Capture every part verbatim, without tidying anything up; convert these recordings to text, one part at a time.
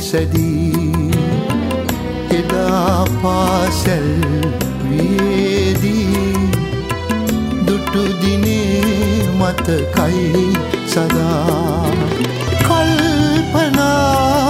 සැදී එදා පාසැල් වියේදී දුටු දිනේ මතකයි සදා කල්පනා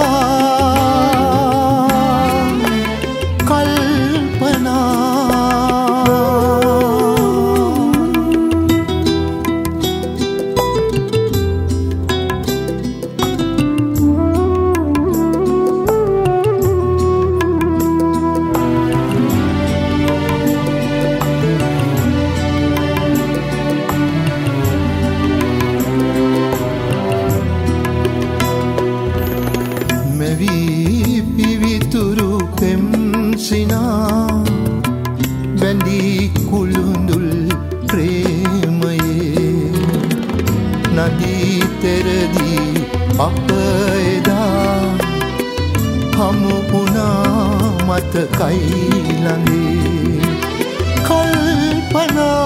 පිවිතුරු පෙම්සිනා බැඳී කුළුඳුල් ප්‍රේමයේ නදී තෙරදී අප එදා හමු වුණා මතකයි ළඟේ කල්පනා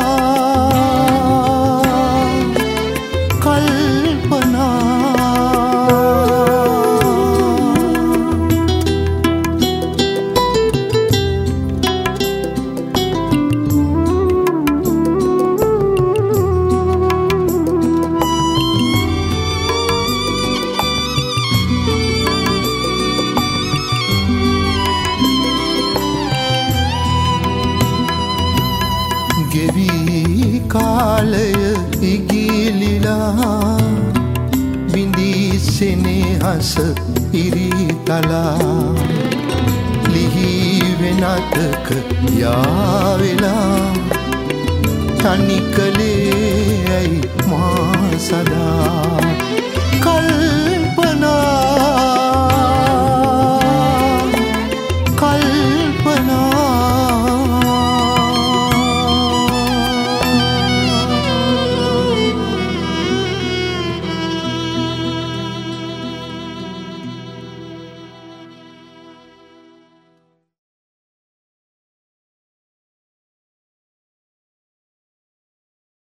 ගෙවී කාලය ඉගිලිලා බිඳී සෙනෙහස ඉරිතලා ලිහි වෙනතක යාවෙලා තනි කලේ ඇයි මා සදා